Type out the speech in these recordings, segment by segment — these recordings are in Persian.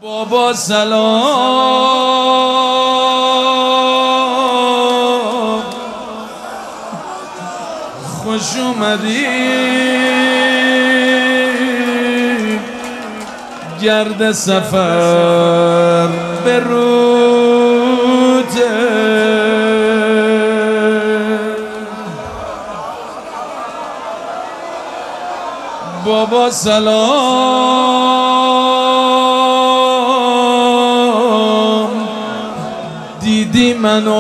بابا سلام، خوش اومدی گرد سفر به روته. بابا سلام، دیدی منو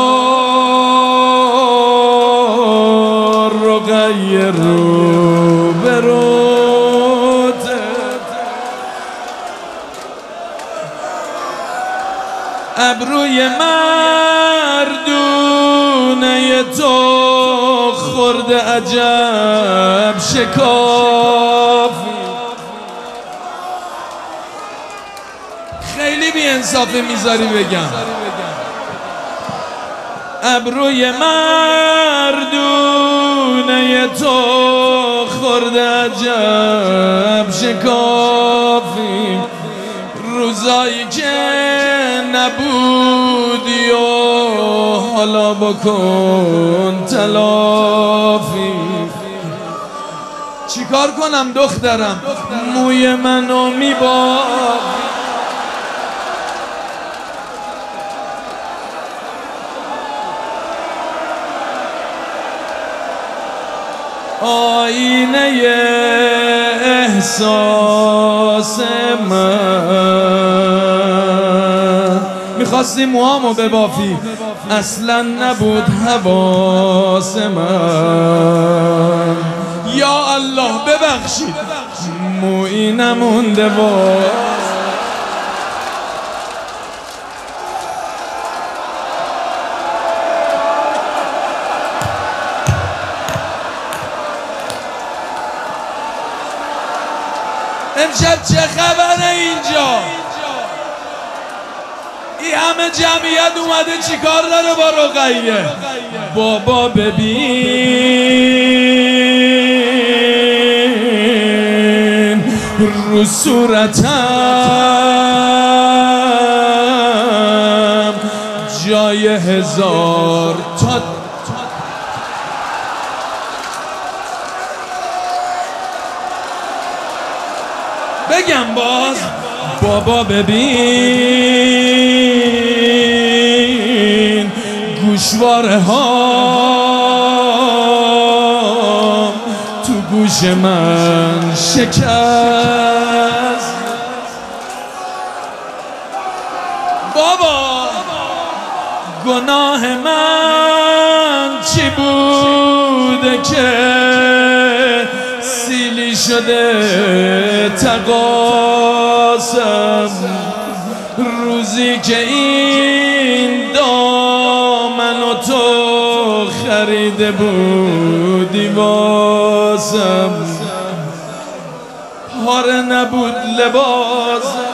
رقیه رو به روته. ابروی مردونه تو خورده عجب شکافی. خیلی بی انصافه میذاری بگم. ابروی مردونه تو خورده عجب شکافی. روزایی که نبودی و حالا بکن تلافی. چیکار کنم دخترم موی منو میبافی. آینه احساس من میخواستی موهامو ببافی، اصلا نبود حواس من. یا الله ببخشید مویی نمونده و امشب چه خبره اینجا؟ این همه جمعیت اومده چیکار داره با رقیه؟ بابا ببین رو صورتم جای هزار تا بگم باز. بابا ببین گوشواره ها تو گوش من شکست. بابا گناه من چی بوده که سیلی شده تقاسم. روزی که این دامنو تو خریده بودی واسم، پاره نبود لباسم.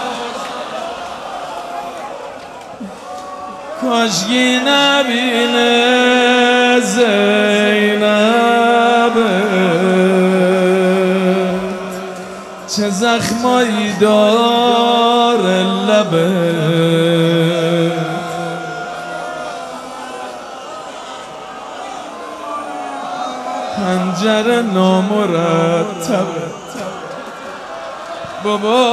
کاشکی نبینه زینبه چه زخمایی داره لبه. پنجره نامرتبه. بابا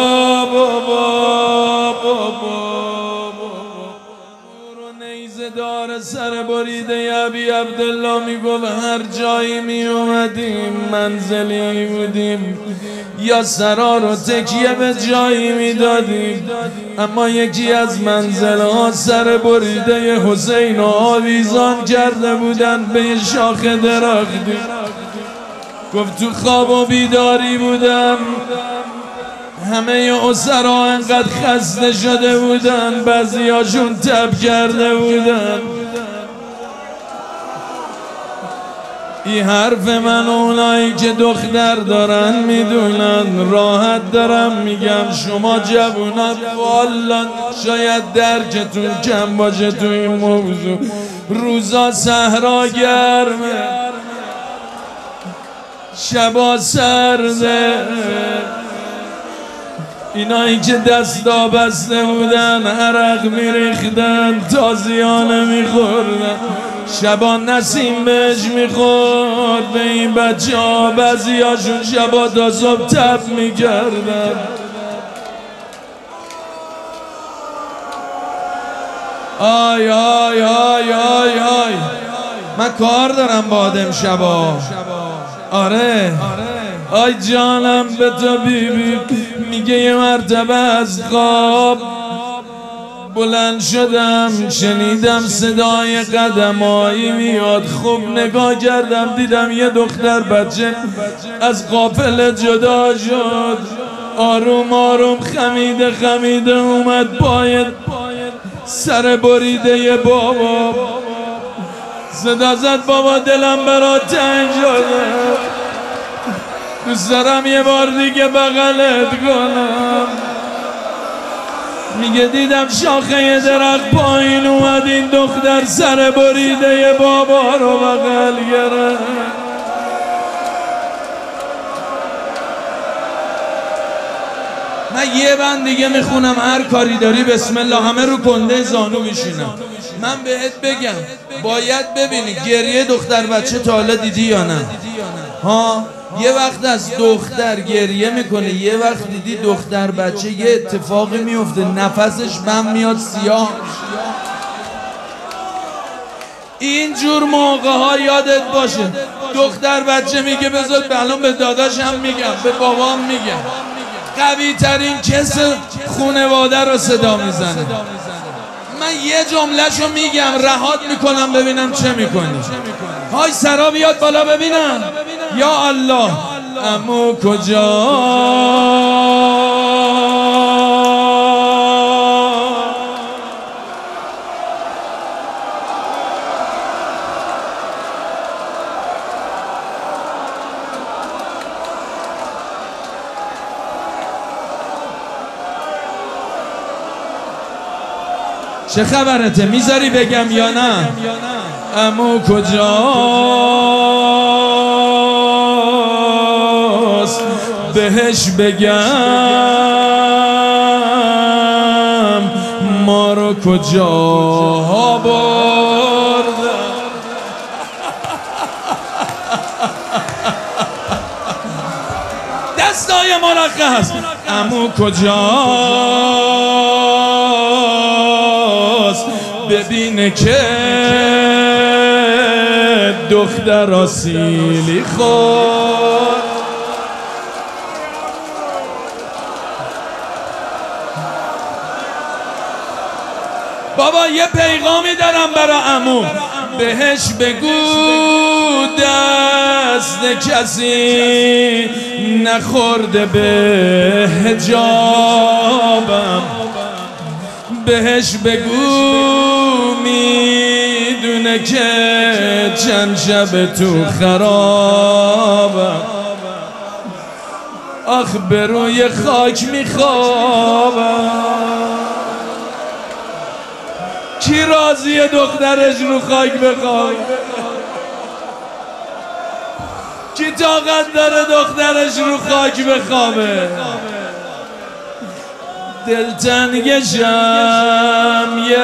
دار سر بریده ابی عبدالله میگفت هر جایی می اومدیم منزلی بودیم یا سرا رو تکیه به جایی میدادیم، اما یکی از منزلها سر بریده حسین و آویزان کرده بودن به یه شاخ درختی. گفت تو خواب و بیداری بودم، همه اسرا انقدر خسته شده بودن، بعضیاشون تب کرده بودن. این حرف من اونایی که دختر دارن میدونن، راحت دارم میگم. شما جوونا والا شاید درکتون کم باشه تو این موضوع. روزا صحرا گرمه، شبا سرده، اینایی که دستا بسته بودن عرق میریختن تازیانه میخوردن شبا نسیم بهش میخورد به این بچه ها بعضی هاشون شبا تا صبح تب میکردن آی آی آی آی آی من کار دارم با آدم شبا آره آی جانم به تو بیبی میگه یه مرتبه از خواب بلند شدم شنیدم صدای قدمایی میاد خوب نگاه کردم دیدم یه دختر بچه از قافله جدا شد آروم آروم خمیده خمیده اومد پای سر بریده یه بابا صدا زد بابا دلم برات تنگ شده دوست دارم یه بار دیگه بغلت کنم میگه دیدم شاخه یه درخت پایین اومد این دختر سر بریده یه بابا رو بغل گرفت من یه بند دیگه میخونم هر کاری داری بسم الله همه رو کنده زانو میشینم من بهت بگم باید ببینی گریه دختر بچه تا حالا دیدی یا نه ها یه وقت از دختر گریه میکنه یه وقت دیدی دختر بچه یه اتفاقی میفته نفسش بم میاد سیاه اینجور موقع ها یادت باشه دختر بچه میگه بذار الان به داداشم میگم به بابام میگم قوی ترین کس خونواده رو صدا میزنه من یه جملهشو میگم رهات میکنم ببینم چه میکنی های سرا بیاد بالا ببینم یا الله عمو کجا چه خبرته میذاری بگم یا نه عمو کجاست بهش بگم ما رو کجا بردن دستای مرخص عمو کجاست ببینه که دختر آسیلی خورد بابا یه پیغامی دارم برا عمو بهش بگو دست کسی نخورده به حجابم بهش بگو میدونه که چند شب تو خرابم آخ به روی خاک میخوابم کی راضیه دخترش رو خاک بخوابه کی طاقت داره دخترش رو خاک بخوابه دلتنگشم یه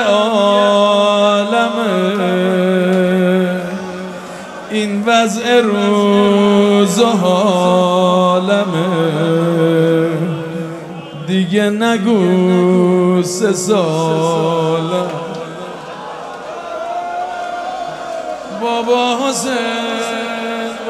عالمه این وضع روز و حالمه دیگه نگو 3 ساله بابا حسین